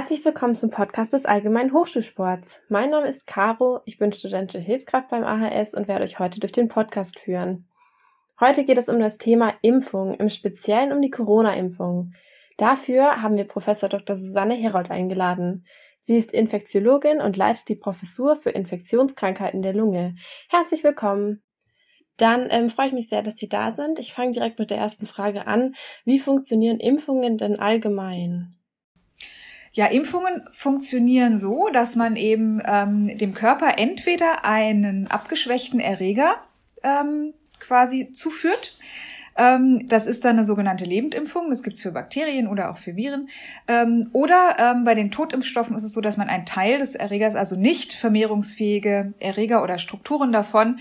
Herzlich willkommen zum Podcast des Allgemeinen Hochschulsports. Mein Name ist Caro, ich bin studentische Hilfskraft beim AHS und werde euch heute durch den Podcast führen. Heute geht es um das Thema Impfung, im Speziellen um die Corona-Impfung. Dafür haben wir Professor Dr. Susanne Herold eingeladen. Sie ist Infektiologin und leitet die Professur für Infektionskrankheiten der Lunge. Herzlich willkommen. Dann freue ich mich sehr, dass Sie da sind. Ich fange direkt mit der ersten Frage an. Wie funktionieren Impfungen denn allgemein? Ja, Impfungen funktionieren so, dass man eben dem Körper entweder einen abgeschwächten Erreger quasi zuführt. Das ist dann eine sogenannte Lebendimpfung. Das gibt's für Bakterien oder auch für Viren. Oder bei den Totimpfstoffen ist es so, dass man einen Teil des Erregers, also nicht vermehrungsfähige Erreger oder Strukturen davon,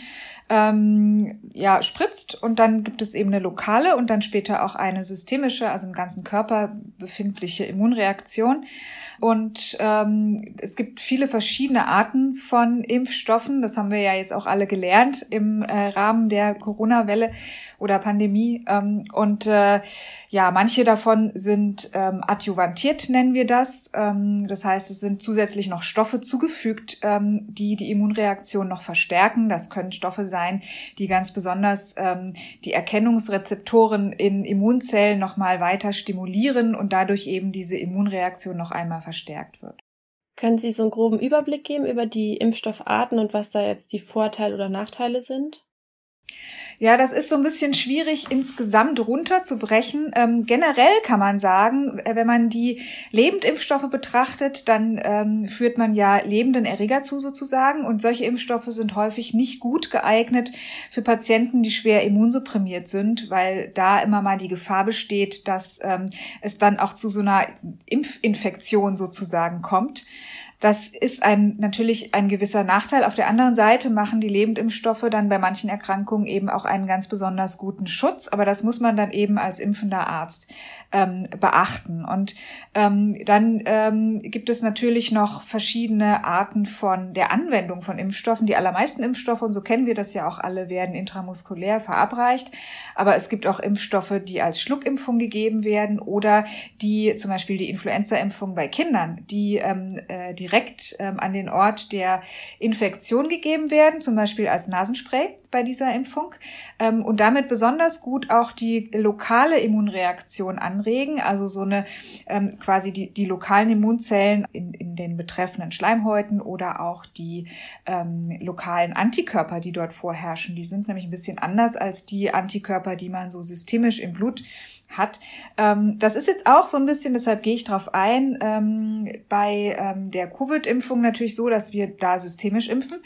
spritzt, und dann gibt es eben eine lokale und dann später auch eine systemische, also im ganzen Körper befindliche Immunreaktion. Und es gibt viele verschiedene Arten von Impfstoffen. Das haben wir ja jetzt auch alle gelernt im Rahmen der Corona-Welle oder Pandemie. Manche davon sind adjuvantiert, nennen wir das. Das heißt, es sind zusätzlich noch Stoffe zugefügt, die die Immunreaktion noch verstärken. Das können Stoffe sein, die ganz besonders die Erkennungsrezeptoren in Immunzellen noch mal weiter stimulieren und dadurch eben diese Immunreaktion noch einmal verstärkt wird. Können Sie so einen groben Überblick geben über die Impfstoffarten und was da jetzt die Vorteile oder Nachteile sind? Ja, das ist so ein bisschen schwierig insgesamt runterzubrechen. Generell kann man sagen, wenn man die Lebendimpfstoffe betrachtet, dann führt man ja lebenden Erreger zu sozusagen. Und solche Impfstoffe sind häufig nicht gut geeignet für Patienten, die schwer immunsupprimiert sind, weil da immer mal die Gefahr besteht, dass es dann auch zu so einer Impfinfektion sozusagen kommt. Das ist natürlich ein gewisser Nachteil. Auf der anderen Seite machen die Lebendimpfstoffe dann bei manchen Erkrankungen eben auch einen ganz besonders guten Schutz. Aber das muss man dann eben als impfender Arzt beachten. Und dann gibt es natürlich noch verschiedene Arten von der Anwendung von Impfstoffen. Die allermeisten Impfstoffe, und so kennen wir das ja auch alle, werden intramuskulär verabreicht. Aber es gibt auch Impfstoffe, die als Schluckimpfung gegeben werden oder die, zum Beispiel die Influenza-Impfung bei Kindern, die direkt an den Ort der Infektion gegeben werden, zum Beispiel als Nasenspray bei dieser Impfung, und damit besonders gut auch die lokale Immunreaktion anregen, also so eine quasi die lokalen Immunzellen in den betreffenden Schleimhäuten oder auch die lokalen Antikörper, die dort vorherrschen. Die sind nämlich ein bisschen anders als die Antikörper, die man so systemisch im Blut hat. Das ist jetzt auch so ein bisschen, deshalb gehe ich drauf ein, bei der Covid-Impfung natürlich so, dass wir da systemisch impfen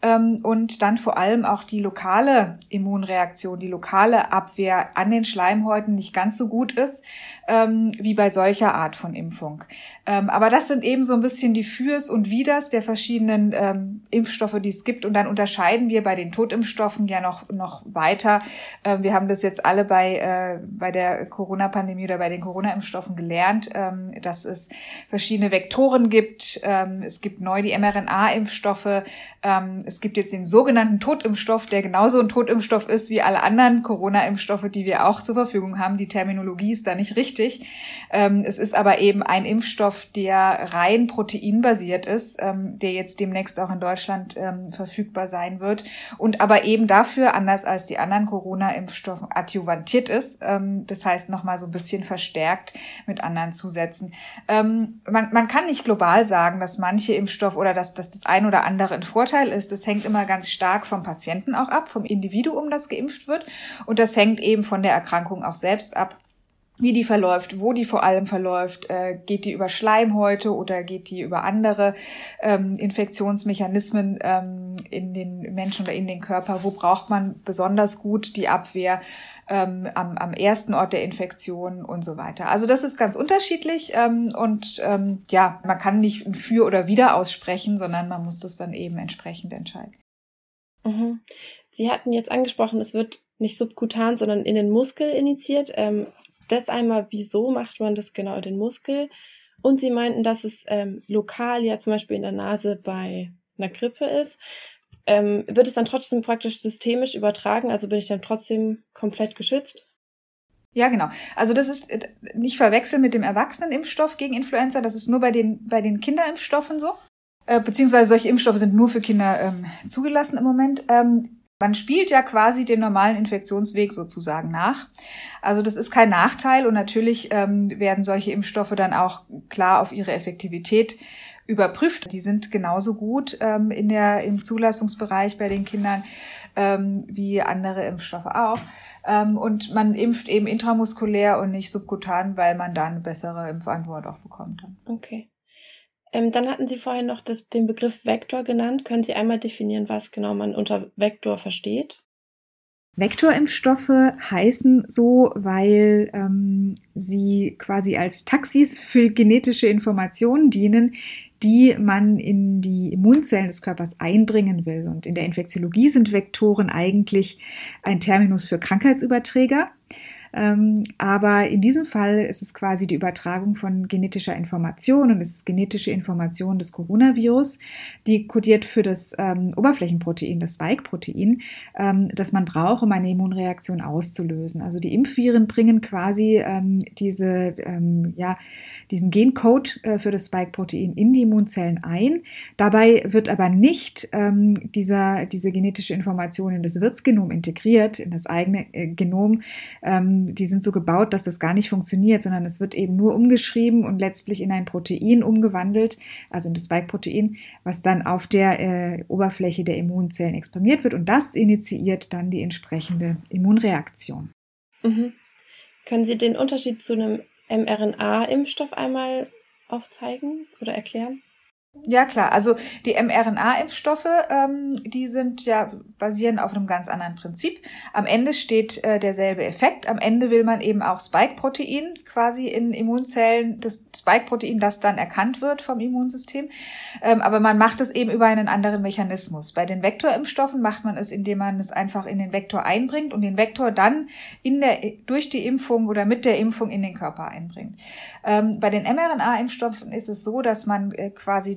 und dann vor allem auch die lokale Immunreaktion, die lokale Abwehr an den Schleimhäuten nicht ganz so gut ist wie bei solcher Art von Impfung. Aber das sind eben so ein bisschen die Fürs und Widers der verschiedenen Impfstoffe, die es gibt. Und dann unterscheiden wir bei den Totimpfstoffen ja noch weiter. Wir haben das jetzt alle bei der Corona-Pandemie oder bei den Corona-Impfstoffen gelernt, dass es verschiedene Vektoren gibt. Es gibt neu die mRNA-Impfstoffe. Es gibt jetzt den sogenannten Totimpfstoff, der genauso ein Totimpfstoff ist wie alle anderen Corona-Impfstoffe, die wir auch zur Verfügung haben. Die Terminologie ist da nicht richtig. Es ist aber eben ein Impfstoff, der rein proteinbasiert ist, der jetzt demnächst auch in Deutschland verfügbar sein wird und aber eben dafür, anders als die anderen Corona-Impfstoffe, adjuvantiert ist. Das heißt, nochmal so ein bisschen verstärkt mit anderen Zusätzen. Man kann nicht global sagen, dass manche Impfstoffe oder dass das ein oder andere ein Vorteil ist. Das hängt immer ganz stark vom Patienten auch ab, vom Individuum, das geimpft wird. Und das hängt eben von der Erkrankung auch selbst ab, wie die verläuft, wo die vor allem verläuft, geht die über Schleimhäute oder geht die über andere Infektionsmechanismen in den Menschen oder in den Körper, wo braucht man besonders gut die Abwehr am ersten Ort der Infektion und so weiter. Also das ist ganz unterschiedlich man kann nicht ein Für oder Wider aussprechen, sondern man muss das dann eben entsprechend entscheiden. Mhm. Sie hatten jetzt angesprochen, es wird nicht subkutan, sondern in den Muskel injiziert. Das einmal, wieso macht man das genau in den Muskel? Und Sie meinten, dass es lokal ja zum Beispiel in der Nase bei einer Grippe ist. Wird es dann trotzdem praktisch systemisch übertragen? Also bin ich dann trotzdem komplett geschützt? Ja, genau. Also das ist nicht verwechseln mit dem Erwachsenenimpfstoff gegen Influenza. Das ist nur bei den Kinderimpfstoffen so. Beziehungsweise solche Impfstoffe sind nur für Kinder zugelassen im Moment. Man spielt ja quasi den normalen Infektionsweg sozusagen nach. Also das ist kein Nachteil und natürlich werden solche Impfstoffe dann auch klar auf ihre Effektivität überprüft. Die sind genauso gut im Zulassungsbereich bei den Kindern wie andere Impfstoffe auch. Und man impft eben intramuskulär und nicht subkutan, weil man da eine bessere Impfantwort auch bekommt. Okay. Dann hatten Sie vorhin noch den Begriff Vektor genannt. Können Sie einmal definieren, was genau man unter Vektor versteht? Vektorimpfstoffe heißen so, weil sie quasi als Taxis für genetische Informationen dienen, die man in die Immunzellen des Körpers einbringen will. Und in der Infektiologie sind Vektoren eigentlich ein Terminus für Krankheitsüberträger. Aber in diesem Fall ist es quasi die Übertragung von genetischer Information und es ist genetische Information des Coronavirus, die kodiert für das Oberflächenprotein, das Spike-Protein, das man braucht, um eine Immunreaktion auszulösen. Also die Impfviren bringen quasi diesen Gencode für das Spike-Protein in die Immunzellen ein. Dabei wird aber nicht diese genetische Information in das Wirtsgenom integriert, in das eigene Genom. Die sind so gebaut, dass das gar nicht funktioniert, sondern es wird eben nur umgeschrieben und letztlich in ein Protein umgewandelt, also in das Spike-Protein, was dann auf der Oberfläche der Immunzellen exprimiert wird und das initiiert dann die entsprechende Immunreaktion. Mhm. Können Sie den Unterschied zu einem mRNA-Impfstoff einmal aufzeigen oder erklären? Ja, klar. Also die mRNA-Impfstoffe, basieren auf einem ganz anderen Prinzip. Am Ende steht derselbe Effekt. Am Ende will man eben auch Spike-Protein quasi in Immunzellen, das Spike-Protein, das dann erkannt wird vom Immunsystem. Aber man macht es eben über einen anderen Mechanismus. Bei den Vektorimpfstoffen macht man es, indem man es einfach in den Vektor einbringt und den Vektor dann durch die Impfung oder mit der Impfung in den Körper einbringt. Bei den mRNA-Impfstoffen ist es so, dass man quasi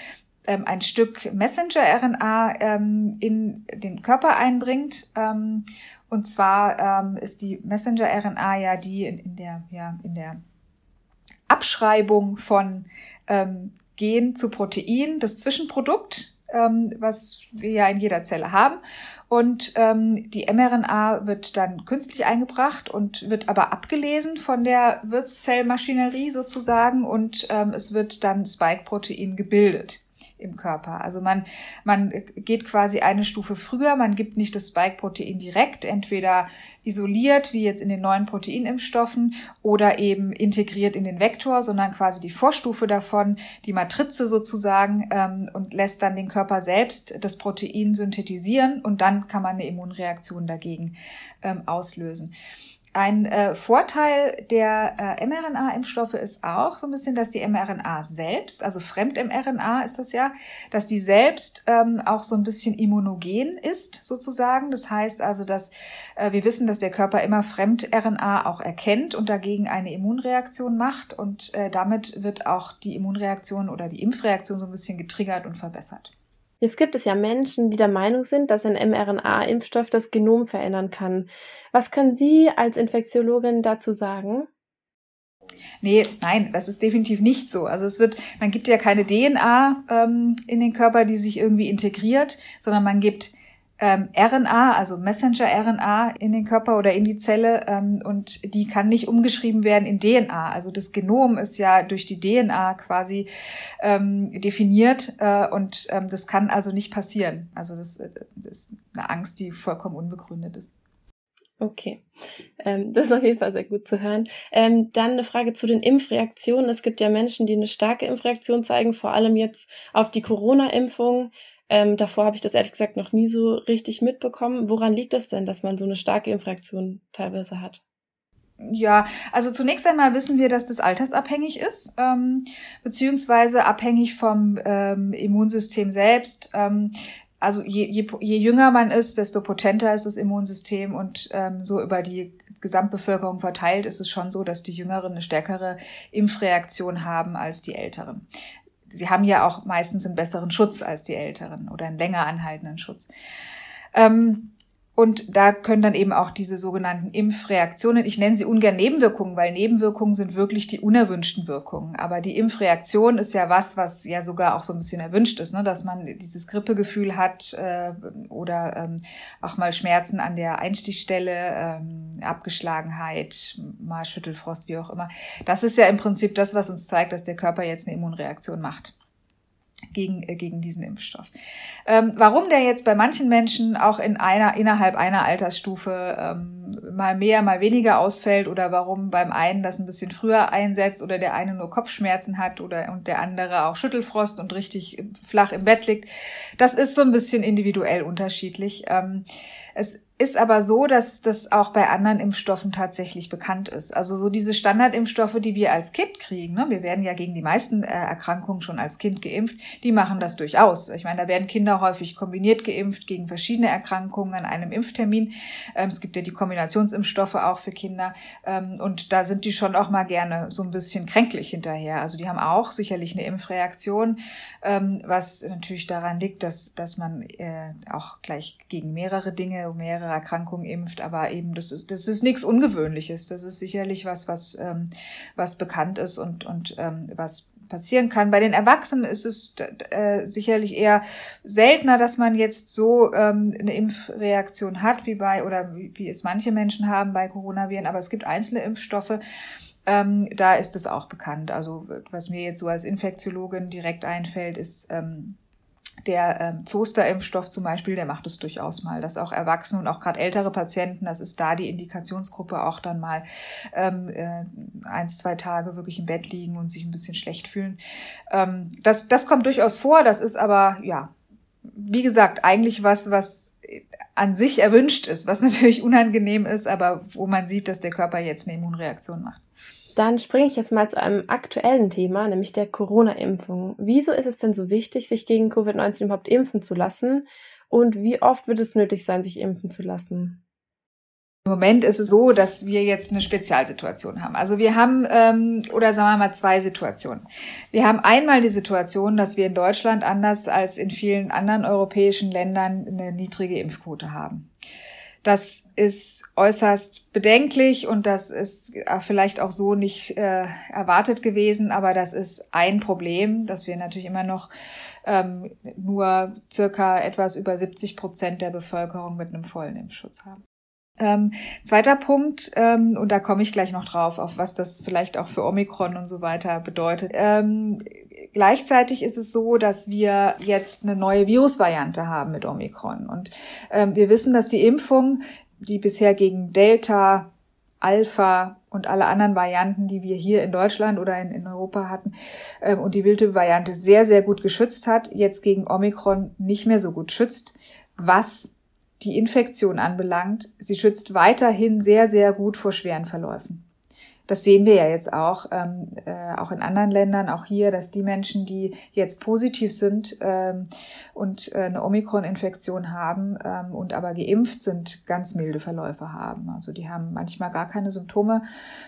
ein Stück Messenger-RNA in den Körper einbringt. Und zwar ist die Messenger-RNA ja die in der Abschreibung von Gen zu Protein, das Zwischenprodukt, was wir ja in jeder Zelle haben. Und die mRNA wird dann künstlich eingebracht und wird aber abgelesen von der Wirtszellmaschinerie sozusagen und es wird dann Spike-Protein gebildet im Körper. Also man geht quasi eine Stufe früher, man gibt nicht das Spike-Protein direkt, entweder isoliert, wie jetzt in den neuen Proteinimpfstoffen, oder eben integriert in den Vektor, sondern quasi die Vorstufe davon, die Matrize sozusagen, und lässt dann den Körper selbst das Protein synthetisieren und dann kann man eine Immunreaktion dagegen auslösen. Ein Vorteil der mRNA-Impfstoffe ist auch so ein bisschen, dass die mRNA selbst, also Fremd-mRNA ist das ja, dass die selbst auch so ein bisschen immunogen ist sozusagen. Das heißt also, dass wir wissen, dass der Körper immer Fremd-RNA auch erkennt und dagegen eine Immunreaktion macht und damit wird auch die Immunreaktion oder die Impfreaktion so ein bisschen getriggert und verbessert. Jetzt gibt es ja Menschen, die der Meinung sind, dass ein mRNA-Impfstoff das Genom verändern kann. Was können Sie als Infektiologin dazu sagen? Nein, das ist definitiv nicht so. Also man gibt ja keine DNA in den Körper, die sich irgendwie integriert, sondern man gibt RNA, also Messenger-RNA in den Körper oder in die Zelle und die kann nicht umgeschrieben werden in DNA. Also das Genom ist ja durch die DNA quasi definiert und das kann also nicht passieren. Also das ist eine Angst, die vollkommen unbegründet ist. Okay, das ist auf jeden Fall sehr gut zu hören. Dann eine Frage zu den Impfreaktionen. Es gibt ja Menschen, die eine starke Impfreaktion zeigen, vor allem jetzt auf die Corona-Impfung. Davor habe ich das ehrlich gesagt noch nie so richtig mitbekommen. Woran liegt das denn, dass man so eine starke Impfreaktion teilweise hat? Ja, also zunächst einmal wissen wir, dass das altersabhängig ist, beziehungsweise abhängig vom Immunsystem selbst. Also je jünger man ist, desto potenter ist das Immunsystem und so über die Gesamtbevölkerung verteilt ist es schon so, dass die Jüngeren eine stärkere Impfreaktion haben als die Älteren. Sie haben ja auch meistens einen besseren Schutz als die Älteren oder einen länger anhaltenden Schutz. Und Und da können dann eben auch diese sogenannten Impfreaktionen, ich nenne sie ungern Nebenwirkungen, weil Nebenwirkungen sind wirklich die unerwünschten Wirkungen. Aber die Impfreaktion ist ja was ja sogar auch so ein bisschen erwünscht ist, ne? Dass man dieses Grippegefühl hat oder auch mal Schmerzen an der Einstichstelle, Abgeschlagenheit, mal Schüttelfrost, wie auch immer. Das ist ja im Prinzip das, was uns zeigt, dass der Körper jetzt eine Immunreaktion macht gegen diesen Impfstoff. Warum der jetzt bei manchen Menschen auch innerhalb einer Altersstufe mal mehr, mal weniger ausfällt oder warum beim einen das ein bisschen früher einsetzt oder der eine nur Kopfschmerzen hat und der andere auch Schüttelfrost und richtig flach im Bett liegt, das ist so ein bisschen individuell unterschiedlich. Es ist aber so, dass das auch bei anderen Impfstoffen tatsächlich bekannt ist. Also so diese Standardimpfstoffe, die wir als Kind kriegen, ne? Wir werden ja gegen die meisten Erkrankungen schon als Kind geimpft, die machen das durchaus. Ich meine, da werden Kinder häufig kombiniert geimpft gegen verschiedene Erkrankungen an einem Impftermin. Es gibt ja die Kombinationsimpfstoffe auch für Kinder und da sind die schon auch mal gerne so ein bisschen kränklich hinterher. Also die haben auch sicherlich eine Impfreaktion, was natürlich daran liegt, dass man auch gleich gegen mehrere Dinge, mehrere Erkrankungen impft, aber eben das ist nichts Ungewöhnliches. Das ist sicherlich was bekannt ist und was passieren kann. Bei den Erwachsenen ist es sicherlich eher seltener, dass man jetzt so eine Impfreaktion hat, wie es manche Menschen haben bei Coronaviren, aber es gibt einzelne Impfstoffe, da ist es auch bekannt. Also was mir jetzt so als Infektiologin direkt einfällt, ist der Zoster-Impfstoff zum Beispiel, der macht es durchaus mal, dass auch Erwachsene und auch gerade ältere Patienten, das ist da die Indikationsgruppe, auch dann mal 1-2 Tage wirklich im Bett liegen und sich ein bisschen schlecht fühlen. Das kommt durchaus vor, das ist aber, ja, wie gesagt, eigentlich was an sich erwünscht ist, was natürlich unangenehm ist, aber wo man sieht, dass der Körper jetzt eine Immunreaktion macht. Dann springe ich jetzt mal zu einem aktuellen Thema, nämlich der Corona-Impfung. Wieso ist es denn so wichtig, sich gegen Covid-19 überhaupt impfen zu lassen? Und wie oft wird es nötig sein, sich impfen zu lassen? Im Moment ist es so, dass wir jetzt eine Spezialsituation haben. Also wir haben, oder sagen wir mal 2 Situationen. Wir haben einmal die Situation, dass wir in Deutschland anders als in vielen anderen europäischen Ländern eine niedrige Impfquote haben. Das ist äußerst bedenklich und das ist vielleicht auch so nicht erwartet gewesen, aber das ist ein Problem, dass wir natürlich immer noch nur circa etwas über 70% der Bevölkerung mit einem vollen Impfschutz haben. Zweiter Punkt, und da komme ich gleich noch drauf, auf was das vielleicht auch für Omikron und so weiter bedeutet. Gleichzeitig ist es so, dass wir jetzt eine neue Virusvariante haben mit Omikron. Und wir wissen, dass die Impfung, die bisher gegen Delta, Alpha und alle anderen Varianten, die wir hier in Deutschland oder in Europa hatten, und die Wildtyp-Variante sehr, sehr gut geschützt hat, jetzt gegen Omikron nicht mehr so gut schützt, was die Infektion anbelangt. Sie schützt weiterhin sehr, sehr gut vor schweren Verläufen. Das sehen wir ja jetzt auch in anderen Ländern, auch hier, dass die Menschen, die jetzt positiv sind und eine Omikron-Infektion haben und aber geimpft sind, ganz milde Verläufe haben. Also die haben manchmal gar keine Symptome,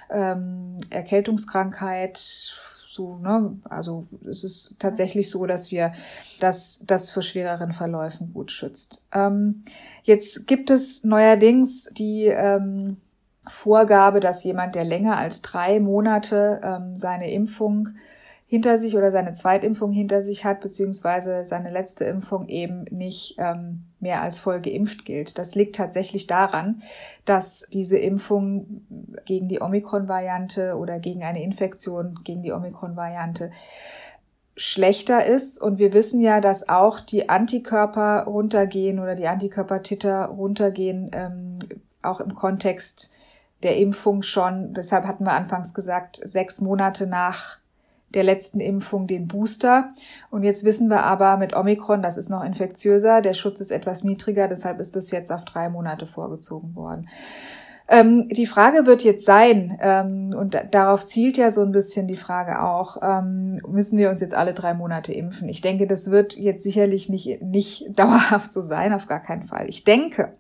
Erkältungskrankheit, so, ne? Also es ist tatsächlich so, dass das vor schwereren Verläufen gut schützt. Jetzt gibt es neuerdings die Vorgabe, dass jemand, der länger als 3 Monate seine Impfung hinter sich oder seine Zweitimpfung hinter sich hat, beziehungsweise seine letzte Impfung eben nicht mehr als voll geimpft gilt. Das liegt tatsächlich daran, dass diese Impfung gegen die Omikron-Variante oder gegen eine Infektion gegen die Omikron-Variante schlechter ist. Und wir wissen ja, dass auch die Antikörper runtergehen oder die Antikörpertiter runtergehen, auch im Kontext der Impfung schon. Deshalb hatten wir anfangs gesagt, 6 Monate nach der letzten Impfung den Booster. Und jetzt wissen wir aber mit Omikron, das ist noch infektiöser, der Schutz ist etwas niedriger, deshalb ist das jetzt auf 3 Monate vorgezogen worden. Die Frage wird jetzt sein, und darauf zielt ja so ein bisschen die Frage auch, müssen wir uns jetzt alle 3 Monate impfen? Ich denke, das wird jetzt sicherlich nicht dauerhaft so sein, auf gar keinen Fall. Ich denke,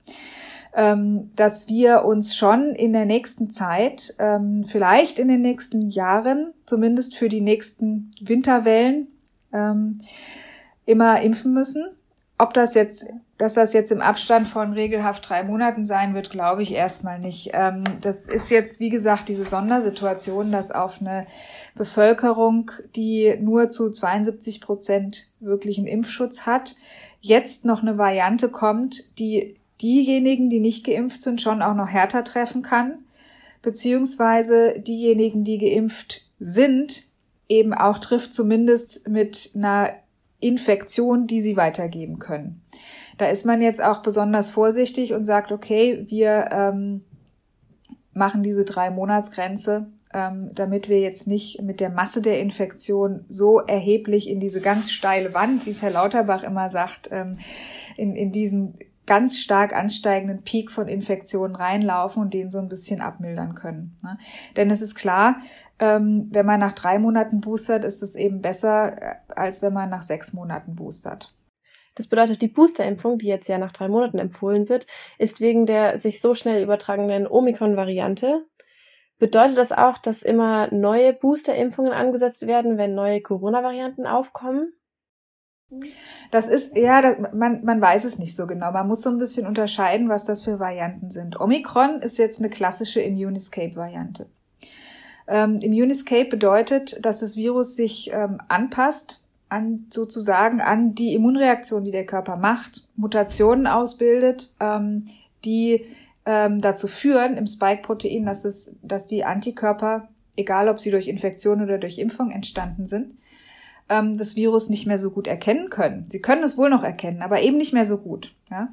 dass wir uns schon in der nächsten Zeit, vielleicht in den nächsten Jahren, zumindest für die nächsten Winterwellen, immer impfen müssen. Ob das jetzt dass das jetzt im Abstand von regelhaft 3 Monaten sein wird, glaube ich erstmal nicht. Das ist jetzt, wie gesagt, diese Sondersituation, dass auf eine Bevölkerung, die nur zu 72% wirklichen Impfschutz hat, jetzt noch eine Variante kommt, die diejenigen, die nicht geimpft sind, schon auch noch härter treffen kann, beziehungsweise diejenigen, die geimpft sind, eben auch trifft, zumindest mit einer Infektion, die sie weitergeben können. Da ist man jetzt auch besonders vorsichtig und sagt, okay, wir machen diese 3-Monatsgrenze, damit wir jetzt nicht mit der Masse der Infektion so erheblich in diese ganz steile Wand, wie es Herr Lauterbach immer sagt, in diesen ganz stark ansteigenden Peak von Infektionen reinlaufen und den so ein bisschen abmildern können. Ne? Denn es ist klar, wenn man nach 3 Monaten boostert, ist es eben besser, als wenn man nach 6 Monaten boostert. Das bedeutet, die Boosterimpfung, die jetzt ja nach 3 Monaten empfohlen wird, ist wegen der sich so schnell übertragenden Omikron-Variante. Bedeutet das auch, dass immer neue Boosterimpfungen angesetzt werden, wenn neue Corona-Varianten aufkommen? Das ist, ja, man weiß es nicht so genau. Man muss so ein bisschen unterscheiden, was das für Varianten sind. Omikron ist jetzt eine klassische Immune-Escape-Variante. Immune-Escape bedeutet, dass das Virus sich anpasst an die Immunreaktion, die der Körper macht, Mutationen ausbildet, die dazu führen im Spike-Protein, dass die Antikörper, egal ob sie durch Infektion oder durch Impfung entstanden sind, das Virus nicht mehr so gut erkennen können. Sie können es wohl noch erkennen, aber eben nicht mehr so gut. Ja?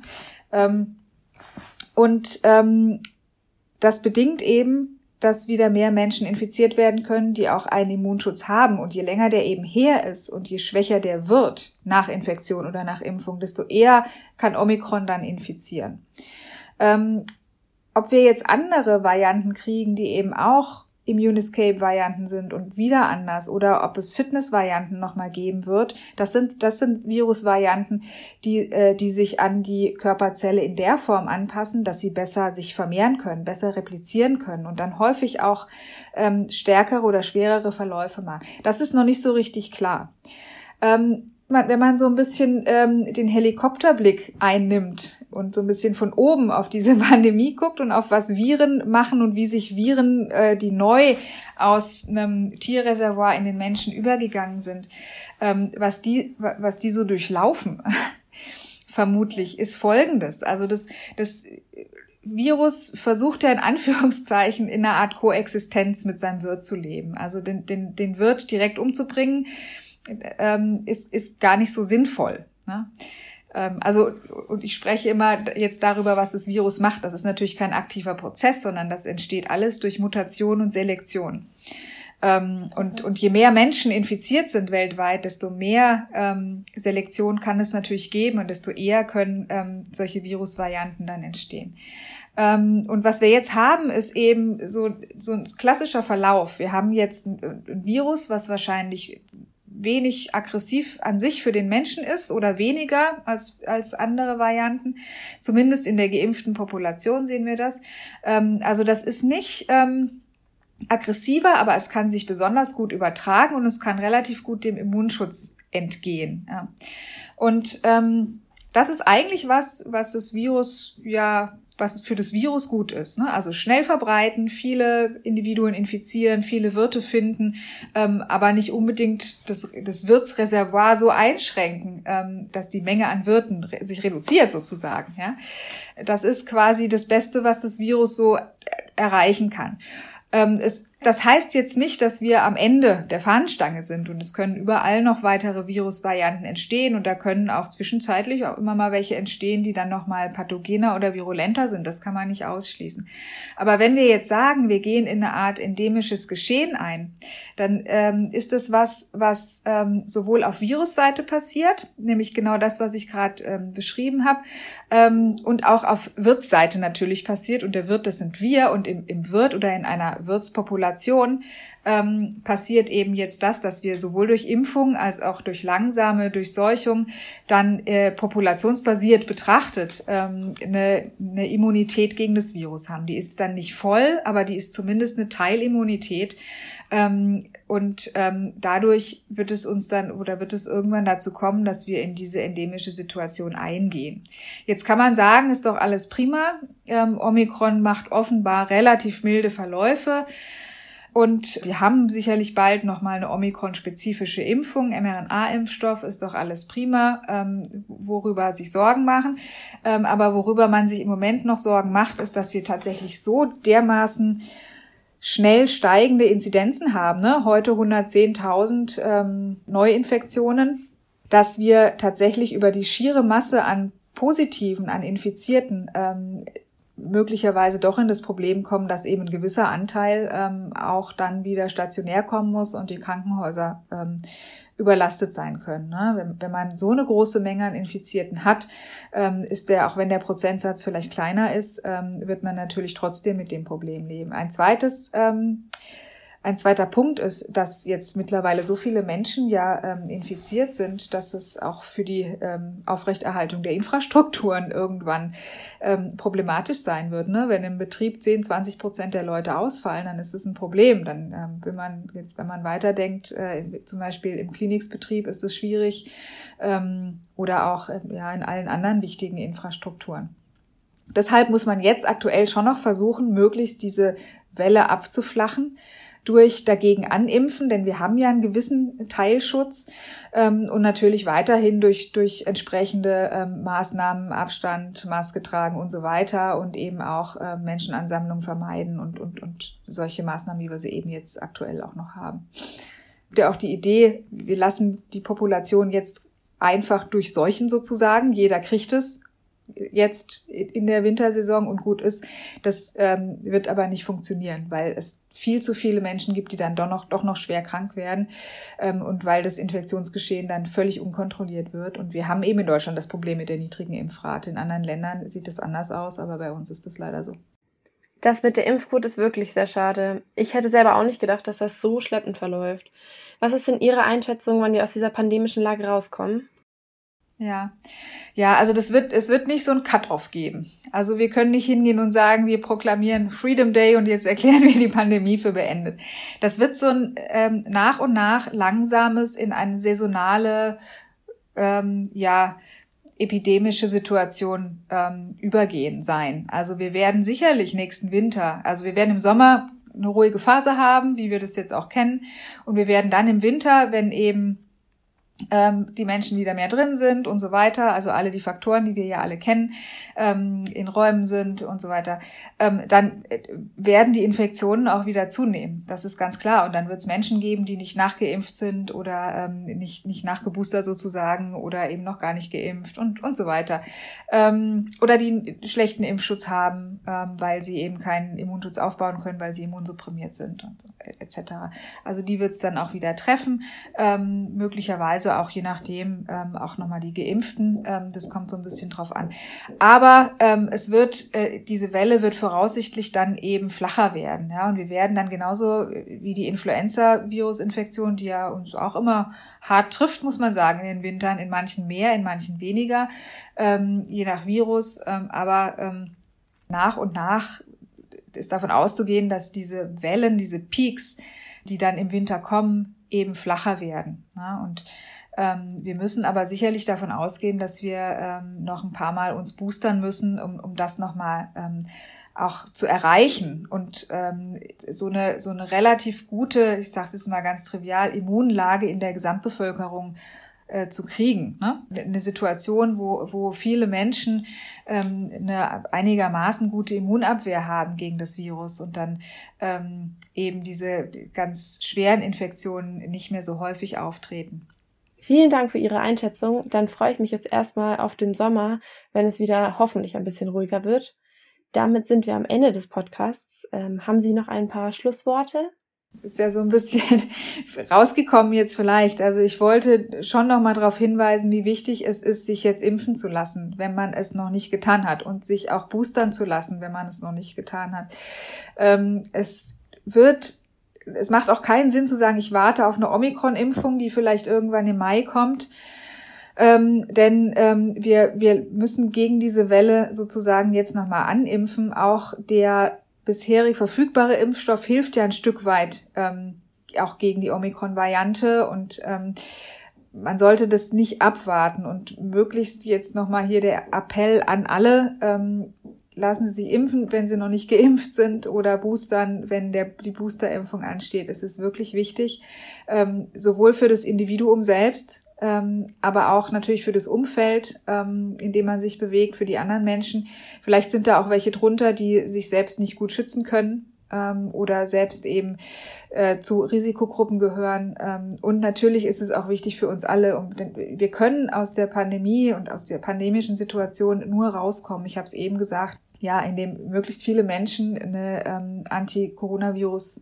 Das bedingt eben, dass wieder mehr Menschen infiziert werden können, die auch einen Immunschutz haben. Und je länger der eben her ist und je schwächer der wird nach Infektion oder nach Impfung, desto eher kann Omikron dann infizieren. Ob wir jetzt andere Varianten kriegen, die eben auch Immune-Escape-Varianten sind und wieder anders, oder ob es Fitness-Varianten nochmal geben wird, das sind Virus-Varianten, die sich an die Körperzelle in der Form anpassen, dass sie besser sich vermehren können, besser replizieren können und dann häufig auch stärkere oder schwerere Verläufe machen. Das ist noch nicht so richtig klar. Wenn man so ein bisschen den Helikopterblick einnimmt und so ein bisschen von oben auf diese Pandemie guckt und auf was Viren machen und wie sich Viren, die neu aus einem Tierreservoir in den Menschen übergegangen sind, was die so durchlaufen, vermutlich, ist Folgendes. Also das Virus versucht ja in Anführungszeichen in einer Art Koexistenz mit seinem Wirt zu leben. Also den Wirt direkt umzubringen, ist gar nicht so sinnvoll. Ne? Und ich spreche immer jetzt darüber, was das Virus macht. Das ist natürlich kein aktiver Prozess, sondern das entsteht alles durch Mutation und Selektion. Und je mehr Menschen infiziert sind weltweit, desto mehr Selektion kann es natürlich geben und desto eher können solche Virusvarianten dann entstehen. Und was wir jetzt haben, ist eben so ein klassischer Verlauf. Wir haben jetzt ein Virus, was wahrscheinlich wenig aggressiv an sich für den Menschen ist oder weniger als andere Varianten. Zumindest in der geimpften Population sehen wir das. Also das ist nicht aggressiver, aber es kann sich besonders gut übertragen und es kann relativ gut dem Immunschutz entgehen. Ja. Und das ist eigentlich was das Virus was für das Virus gut ist. Ne? Also schnell verbreiten, viele Individuen infizieren, viele Wirte finden, aber nicht unbedingt das Wirtsreservoir so einschränken, dass die Menge an Wirten sich reduziert sozusagen. Ja? Das ist quasi das Beste, was das Virus so erreichen kann. Das heißt jetzt nicht, dass wir am Ende der Fahnenstange sind und es können überall noch weitere Virusvarianten entstehen und da können auch zwischenzeitlich auch immer mal welche entstehen, die dann nochmal pathogener oder virulenter sind. Das kann man nicht ausschließen. Aber wenn wir jetzt sagen, wir gehen in eine Art endemisches Geschehen ein, dann ist es was sowohl auf Virusseite passiert, nämlich genau das, was ich gerade beschrieben habe, und auch auf Wirtsseite natürlich passiert und der Wirt, das sind wir und im Wirt oder in einer Wirtspopulation Population passiert eben jetzt dass wir sowohl durch Impfung als auch durch langsame Durchseuchung dann populationsbasiert betrachtet eine Immunität gegen das Virus haben. Die ist dann nicht voll, aber die ist zumindest eine Teilimmunität. Dadurch wird es irgendwann dazu kommen, dass wir in diese endemische Situation eingehen. Jetzt kann man sagen, ist doch alles prima. Omikron macht offenbar relativ milde Verläufe. Und wir haben sicherlich bald nochmal eine Omikron-spezifische Impfung, mRNA-Impfstoff, ist doch alles prima, worüber sich Sorgen machen. Aber worüber man sich im Moment noch Sorgen macht, ist, dass wir tatsächlich so dermaßen schnell steigende Inzidenzen haben, ne? Heute 110.000 Neuinfektionen, dass wir tatsächlich über die schiere Masse an Positiven, an Infizierten möglicherweise doch in das Problem kommen, dass eben ein gewisser Anteil auch dann wieder stationär kommen muss und die Krankenhäuser überlastet sein können. Ne? Wenn man so eine große Menge an Infizierten hat, ist auch wenn der Prozentsatz vielleicht kleiner ist, wird man natürlich trotzdem mit dem Problem leben. Ein zweiter Punkt ist, dass jetzt mittlerweile so viele Menschen infiziert sind, dass es auch für die Aufrechterhaltung der Infrastrukturen irgendwann problematisch sein wird. Ne? Wenn im Betrieb 10-20% der Leute ausfallen, dann ist es ein Problem. Dann, wenn man weiterdenkt, zum Beispiel im Klinikbetrieb ist es schwierig oder auch in allen anderen wichtigen Infrastrukturen. Deshalb muss man jetzt aktuell schon noch versuchen, möglichst diese Welle abzuflachen durch dagegen animpfen, denn wir haben ja einen gewissen Teilschutz und natürlich weiterhin durch entsprechende Maßnahmen, Abstand, Maske tragen und so weiter und eben auch Menschenansammlungen vermeiden und solche Maßnahmen, wie wir sie eben jetzt aktuell auch noch haben. Ja, auch die Idee, wir lassen die Population jetzt einfach durchseuchen sozusagen, jeder kriegt es jetzt in der Wintersaison und gut ist, das wird aber nicht funktionieren, weil es viel zu viele Menschen gibt, die dann doch noch schwer krank werden und weil das Infektionsgeschehen dann völlig unkontrolliert wird. Und wir haben eben in Deutschland das Problem mit der niedrigen Impfrate. In anderen Ländern sieht es anders aus, aber bei uns ist das leider so. Das mit der Impfquote ist wirklich sehr schade. Ich hätte selber auch nicht gedacht, dass das so schleppend verläuft. Was ist denn Ihre Einschätzung, wann wir aus dieser pandemischen Lage rauskommen? Ja, also es wird nicht so ein Cut-off geben. Also wir können nicht hingehen und sagen, wir proklamieren Freedom Day und jetzt erklären wir die Pandemie für beendet. Das wird so ein nach und nach langsames in eine saisonale, epidemische Situation übergehen sein. Also wir werden sicherlich nächsten Winter, also wir werden im Sommer eine ruhige Phase haben, wie wir das jetzt auch kennen, und wir werden dann im Winter, wenn eben die Menschen wieder mehr drin sind und so weiter, also alle die Faktoren, die wir ja alle kennen, in Räumen sind und so weiter, dann werden die Infektionen auch wieder zunehmen. Das ist ganz klar. Und dann wird es Menschen geben, die nicht nachgeimpft sind oder nicht nachgeboostert sozusagen oder eben noch gar nicht geimpft und so weiter. Oder die einen schlechten Impfschutz haben, weil sie eben keinen Immunschutz aufbauen können, weil sie immunsupprimiert sind und so, etc. Also die wird es dann auch wieder treffen, möglicherweise auch je nachdem auch nochmal die Geimpften, das kommt so ein bisschen drauf an. Aber diese Welle wird voraussichtlich dann eben flacher werden, ja, und wir werden dann genauso wie die Influenza-Virus-Infektion, die ja uns auch immer hart trifft, muss man sagen, in den Wintern, in manchen mehr, in manchen weniger, je nach Virus, aber nach und nach ist davon auszugehen, dass diese Wellen, diese Peaks, die dann im Winter kommen, eben flacher werden, ja, und wir müssen aber sicherlich davon ausgehen, dass wir noch ein paar Mal uns boostern müssen, um das nochmal auch zu erreichen und so eine relativ gute, ich sage es jetzt mal ganz trivial, Immunlage in der Gesamtbevölkerung zu kriegen. Ne? Eine Situation, wo viele Menschen eine einigermaßen gute Immunabwehr haben gegen das Virus und dann eben diese ganz schweren Infektionen nicht mehr so häufig auftreten. Vielen Dank für Ihre Einschätzung. Dann freue ich mich jetzt erstmal auf den Sommer, wenn es wieder hoffentlich ein bisschen ruhiger wird. Damit sind wir am Ende des Podcasts. Haben Sie noch ein paar Schlussworte? Es ist ja so ein bisschen rausgekommen jetzt vielleicht. Also ich wollte schon noch mal darauf hinweisen, wie wichtig es ist, sich jetzt impfen zu lassen, wenn man es noch nicht getan hat, und sich auch boostern zu lassen, wenn man es noch nicht getan hat. Es wird es macht auch keinen Sinn zu sagen, ich warte auf eine Omikron-Impfung, die vielleicht irgendwann im Mai kommt. Denn wir müssen gegen diese Welle sozusagen jetzt nochmal animpfen. Auch der bisherig verfügbare Impfstoff hilft ja ein Stück weit auch gegen die Omikron-Variante und man sollte das nicht abwarten und möglichst jetzt nochmal hier der Appell an alle, lassen Sie sich impfen, wenn Sie noch nicht geimpft sind oder boostern, wenn die Boosterimpfung ansteht. Es ist wirklich wichtig, sowohl für das Individuum selbst, aber auch natürlich für das Umfeld, in dem man sich bewegt, für die anderen Menschen. Vielleicht sind da auch welche drunter, die sich selbst nicht gut schützen können oder selbst eben zu Risikogruppen gehören. Und natürlich ist es auch wichtig für uns alle. Wir können aus der Pandemie und aus der pandemischen Situation nur rauskommen. Ich habe es eben gesagt, ja, indem möglichst viele Menschen eine Anti-Coronavirus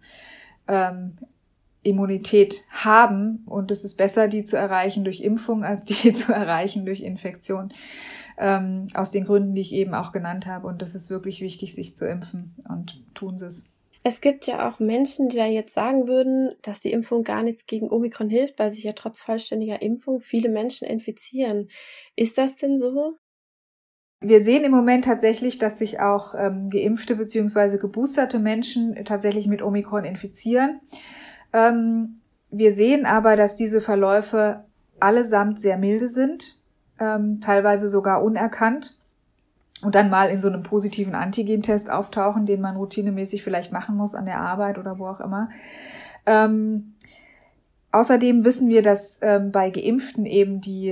Immunität haben und es ist besser, die zu erreichen durch Impfung, als die zu erreichen durch Infektion, aus den Gründen, die ich eben auch genannt habe. Und das ist wirklich wichtig, sich zu impfen und tun Sie es. Es gibt ja auch Menschen, die da jetzt sagen würden, dass die Impfung gar nichts gegen Omikron hilft, weil sich ja trotz vollständiger Impfung viele Menschen infizieren. Ist das denn so? Wir sehen im Moment tatsächlich, dass sich auch geimpfte bzw. geboosterte Menschen tatsächlich mit Omikron infizieren. Wir sehen aber, dass diese Verläufe allesamt sehr milde sind, teilweise sogar unerkannt und dann mal in so einem positiven Antigentest auftauchen, den man routinemäßig vielleicht machen muss an der Arbeit oder wo auch immer. Außerdem wissen wir, dass bei Geimpften eben die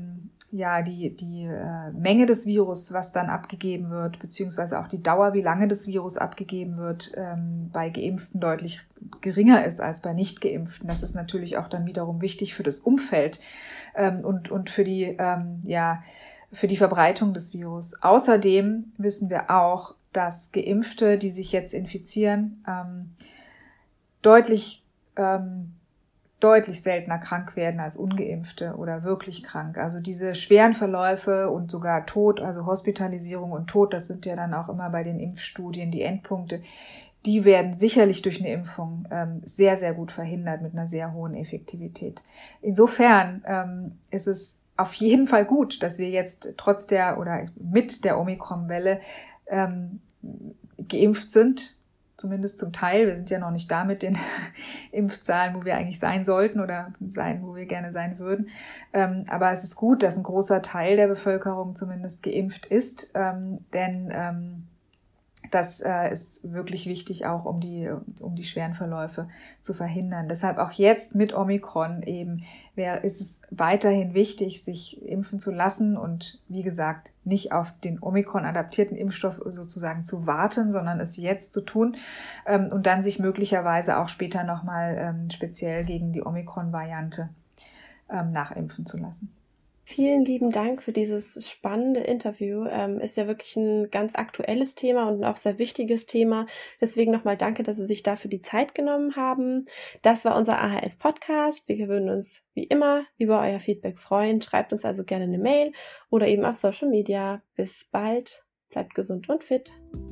Menge des Virus, was dann abgegeben wird, beziehungsweise auch die Dauer, wie lange das Virus abgegeben wird, bei Geimpften deutlich geringer ist als bei Nicht-Geimpften. Das ist natürlich auch dann wiederum wichtig für das Umfeld und für die Verbreitung des Virus. Außerdem wissen wir auch, dass Geimpfte, die sich jetzt infizieren, deutlich seltener krank werden als Ungeimpfte oder wirklich krank. Also diese schweren Verläufe und sogar Tod, also Hospitalisierung und Tod, das sind ja dann auch immer bei den Impfstudien die Endpunkte, die werden sicherlich durch eine Impfung sehr, sehr gut verhindert mit einer sehr hohen Effektivität. Insofern ist es auf jeden Fall gut, dass wir jetzt trotz der oder mit der Omikron-Welle geimpft sind, zumindest zum Teil. Wir sind ja noch nicht da mit den Impfzahlen, wo wir eigentlich sein sollten oder sein, wo wir gerne sein würden. Aber es ist gut, dass ein großer Teil der Bevölkerung zumindest geimpft ist, denn das ist wirklich wichtig auch, um die schweren Verläufe zu verhindern. Deshalb auch jetzt mit Omikron eben ist es weiterhin wichtig, sich impfen zu lassen und wie gesagt, nicht auf den Omikron-adaptierten Impfstoff sozusagen zu warten, sondern es jetzt zu tun und dann sich möglicherweise auch später nochmal speziell gegen die Omikron-Variante nachimpfen zu lassen. Vielen lieben Dank für dieses spannende Interview. Ist ja wirklich ein ganz aktuelles Thema und ein auch sehr wichtiges Thema. Deswegen nochmal danke, dass Sie sich dafür die Zeit genommen haben. Das war unser AHS-Podcast. Wir würden uns wie immer über euer Feedback freuen. Schreibt uns also gerne eine Mail oder eben auf Social Media. Bis bald. Bleibt gesund und fit.